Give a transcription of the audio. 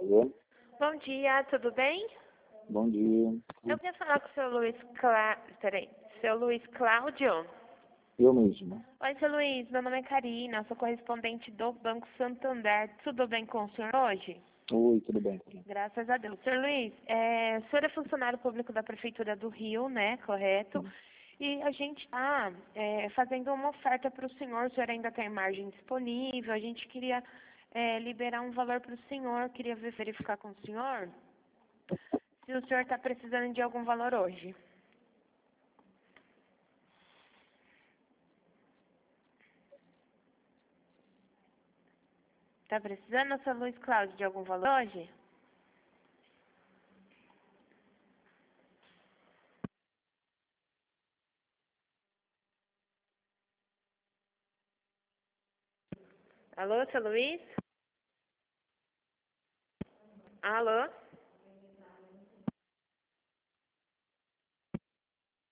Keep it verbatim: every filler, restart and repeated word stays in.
Alô? Bom dia, tudo bem? Bom dia. Eu queria falar com o seu Luiz Clá... Peraí, seu Luiz Cláudio? Eu mesmo. Oi, seu Luiz, meu nome é Karina, sou correspondente do Banco Santander. Tudo bem com o senhor hoje? Oi, tudo bem? Graças a Deus. Senhor Luiz, é, o senhor é funcionário público da Prefeitura do Rio, né? Correto? E a gente está é, fazendo uma oferta para o senhor, o senhor ainda tem margem disponível, a gente queria é, liberar um valor para o senhor, queria ver- verificar com o senhor se o senhor está precisando de algum valor hoje. Está precisando, seu Luiz Cláudio, de algum valor hoje? Alô, seu Luiz? Alô?